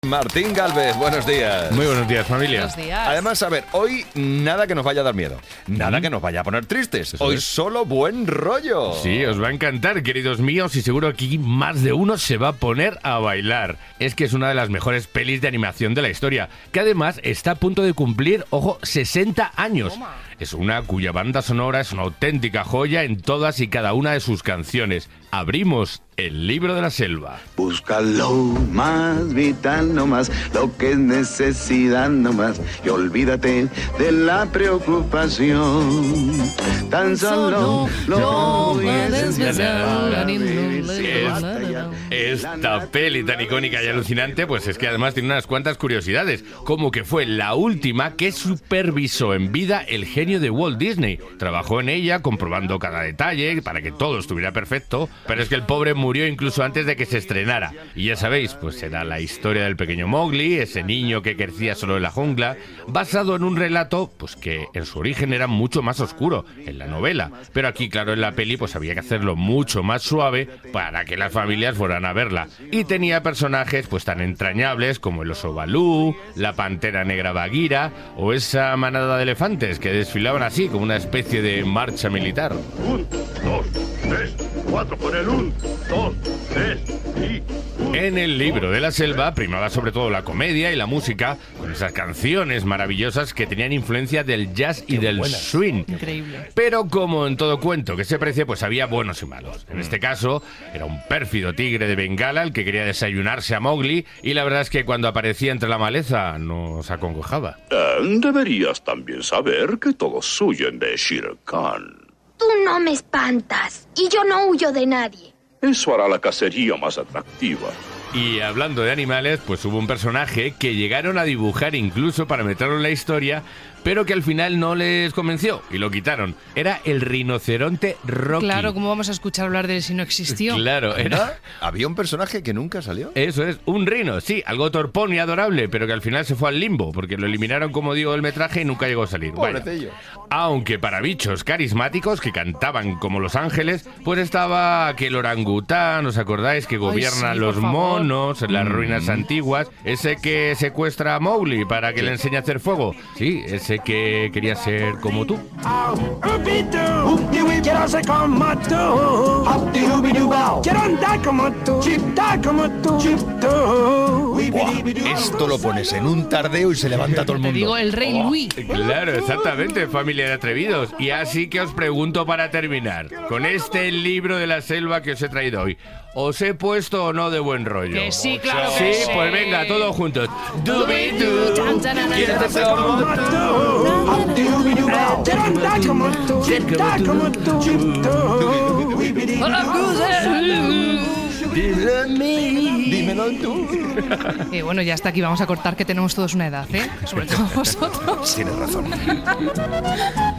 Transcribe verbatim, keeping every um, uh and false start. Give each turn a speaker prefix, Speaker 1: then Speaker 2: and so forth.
Speaker 1: Martín Gálvez, buenos días.
Speaker 2: Muy buenos días, familia.
Speaker 3: Buenos días.
Speaker 1: Además, a ver, hoy nada que nos vaya a dar miedo, nada
Speaker 2: Mm.
Speaker 1: que nos vaya a poner tristes.
Speaker 2: Eso
Speaker 1: Hoy
Speaker 2: es.
Speaker 1: solo buen rollo.
Speaker 2: Sí, os va a encantar, queridos míos, y seguro que aquí más de uno se va a poner a bailar. Es que es una de las mejores pelis de animación de la historia, que además está a punto de cumplir, ojo, sesenta años.
Speaker 3: Toma.
Speaker 2: Es una cuya banda sonora es una auténtica joya en todas y cada una de sus canciones. Abrimos el libro de la selva.
Speaker 4: Busca lo más vital nomás, lo que es necesidad nomás, y olvídate de la preocupación. Tan solo lo
Speaker 3: puedes
Speaker 4: esencial.
Speaker 2: Esta peli tan icónica y alucinante, pues es que además tiene unas cuantas curiosidades, como que fue la última que supervisó en vida el genio de Walt Disney. Trabajó en ella comprobando cada detalle para que todo estuviera perfecto, pero es que el pobre murió incluso antes de que se estrenara. Y ya sabéis, pues era la historia del pequeño Mowgli, ese niño que crecía solo en la jungla, basado en un relato pues que en su origen era mucho más oscuro, en la novela. Pero aquí, claro, en la peli pues había que hacerlo mucho más suave para que las familias fueran a verla. Y tenía personajes pues tan entrañables como el oso Balú, la pantera negra Bagheera o esa manada de elefantes que desfilaban así como una especie de marcha militar.
Speaker 5: Un, dos, tres, cuatro con el un, dos, tres y...
Speaker 2: En el libro de la selva primaba sobre todo la comedia y la música, con esas canciones maravillosas que tenían influencia del jazz y del swing.
Speaker 3: Increíble.
Speaker 2: Pero como en todo cuento que se precie, pues había buenos y malos. En este caso, era un pérfido tigre de Bengala el que quería desayunarse a Mowgli, y la verdad es que cuando aparecía entre la maleza nos acongojaba.
Speaker 5: Eh, deberías también saber que todos huyen de Shere Khan.
Speaker 6: Tú no me espantas y yo no huyo de nadie.
Speaker 5: Eso hará la cacería más atractiva.
Speaker 2: Y hablando de animales, pues hubo un personaje que llegaron a dibujar incluso para meterlo en la historia, pero que al final no les convenció y lo quitaron. Era el rinoceronte Rocky.
Speaker 3: Claro, ¿cómo vamos a escuchar hablar de él si no existió?
Speaker 2: Claro, era...
Speaker 1: ¿Había un personaje que nunca salió?
Speaker 2: Eso es, un rino, sí, algo torpón y adorable, pero que al final se fue al limbo, porque lo eliminaron, como digo, del metraje y nunca llegó a salir. Bueno,
Speaker 1: Pobrecillo.
Speaker 2: aunque para bichos carismáticos que cantaban como los ángeles, pues estaba aquel orangután, ¿os acordáis? Que gobierna
Speaker 3: sí,
Speaker 2: los
Speaker 3: por favor.
Speaker 2: monos en las ruinas antiguas, ese que secuestra a Mowgli para que le enseñe a hacer fuego. Sí, ese que quería ser como tú.
Speaker 7: Quiero ser como tú. Quiero andar como tú. Dar como tú.
Speaker 1: Esto lo pones en un tardeo y se levanta todo el
Speaker 3: Te
Speaker 1: mundo.
Speaker 3: digo, el rey Louis.
Speaker 2: Claro, exactamente, familia de atrevidos. Y así que os pregunto para terminar, con este libro de la selva que os he traído hoy, ¿os he puesto o no de buen rollo?
Speaker 3: Que sí, claro
Speaker 2: Sí,
Speaker 3: que sí.
Speaker 2: pues venga, todos juntos. Dubi-du.
Speaker 3: Chan, chan, chan,
Speaker 2: Quiero
Speaker 3: chan.
Speaker 2: ser como tú.
Speaker 7: Quiero andar como tú. Dar como tú.
Speaker 1: Dímelo tú.
Speaker 3: Eh, bueno, ya hasta aquí vamos a cortar, que tenemos todos una edad, ¿eh? Sobre todo vosotros.
Speaker 1: Tienes razón.